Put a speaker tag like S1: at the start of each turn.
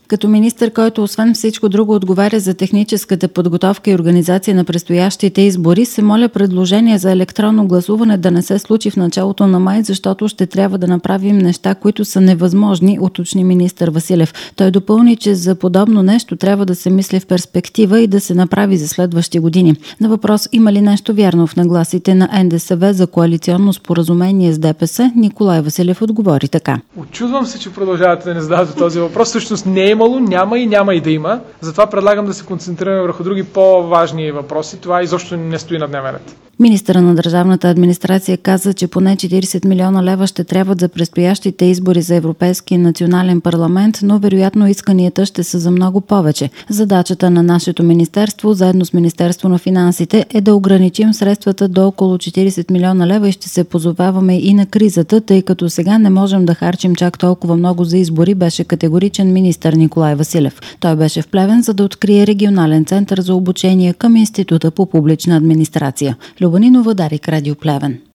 S1: Като министър, който освен всичко друго отговаря за техническата подготовка и организация на предстоящите избори, се моля предложение за електронно гласуване да не се случи в началото на май, защото ще трябва да направим неща, които са невъзможни, уточни министър Василев. Той допълни, че за подобно нещо трябва да се мисли в перспектива и да се направи за следващи години. На въпрос има ли нещо вярно в нагласите на НДСВ за коалиционно споразумение с ДПС, Николай Василев отговори така.
S2: Очудвам се, че продължавате да не задавате този въпрос. Всъщност не е имало, няма и да има. Затова предлагам да се концентрираме върху други по-важни въпроси. Това изобщо не стои на дневен ред.
S1: Министърът на държавната администрация каза, че поне 40 милиона лева ще трябват за предстоящите избори за Европейски и национален парламент, но вероятно исканията ще са за много повече. Задачата на нашето министерство, заедно с Министерство на финансите, е да ограничим средствата до около 40 милиона лева и ще се позоваваме и на кризата, тъй като сега не можем да харчим чак толкова много за избори, беше категоричен министър Николай Василев. Той беше в Плевен, за да открие регионален център за обучение към Института по публична администрация. Любанинова, Дарик, Радио Плевен.